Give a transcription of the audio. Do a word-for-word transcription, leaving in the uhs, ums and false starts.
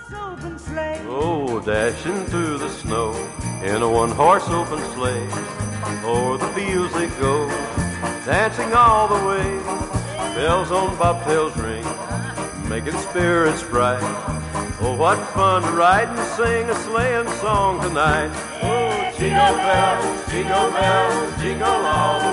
open sleigh. Oh, dashing through the snow in a one-horse open sleigh. O'er the fields they go, dancing all the way. Bells on bobtails ring, making spirits bright. Oh, what fun to ride and sing a sleighing song tonight. Oh, jingle bells, jingle bells, jingle all